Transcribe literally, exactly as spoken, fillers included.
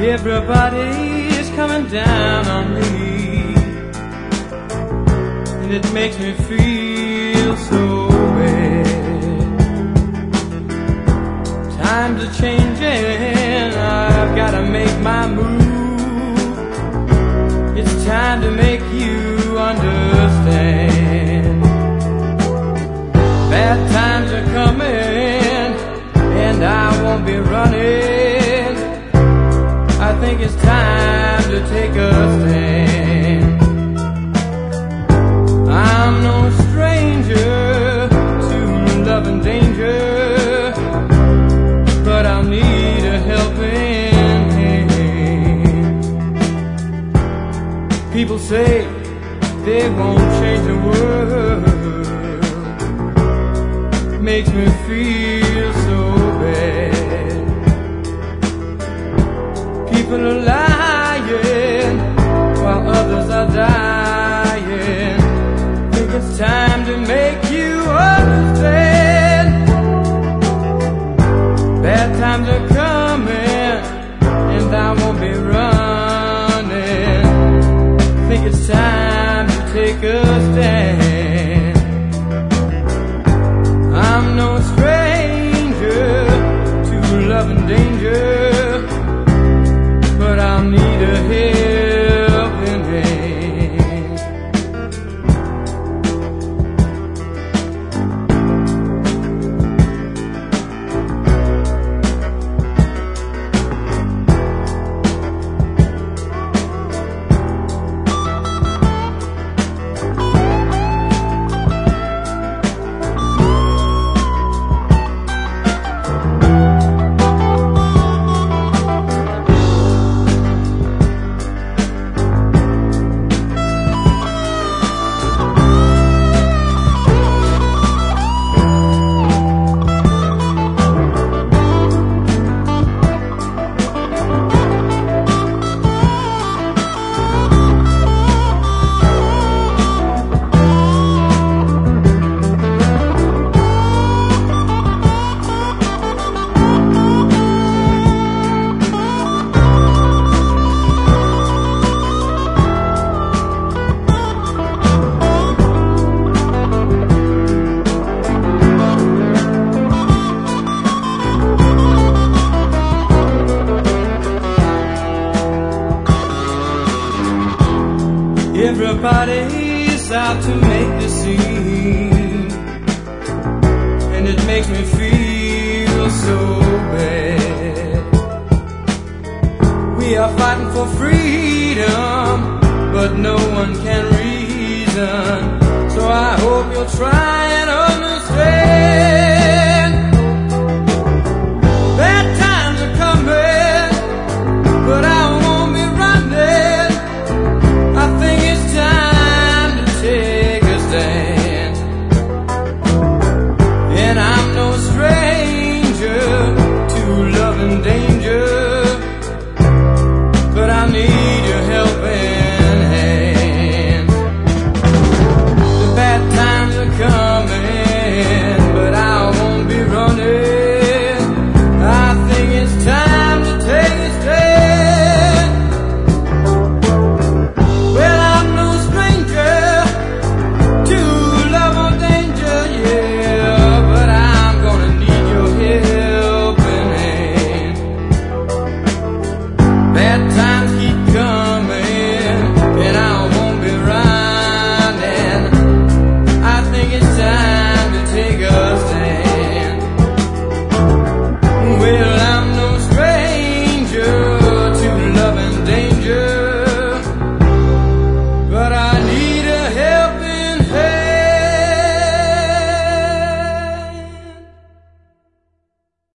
Everybody's coming down on me, and it makes me feel so bad. Times are changing, I've gotta make my move. It's time to make you understand. Bad times are coming, and I won't be running. I think it's time to take a stand. I'm no stranger to love and danger, but I'll need a helping hand. People say they won't change the world. Makes me feel so bad. People are lying while others are dying. Think it's time to make you understand. Bad times are coming, and I won't be running. Think it's time to take a stand. I'm no stranger to love and danger, but I'll need a helping hand. Everybody's out to make the scene, and it makes me feel so bad. We are fighting for freedom, but no one can read.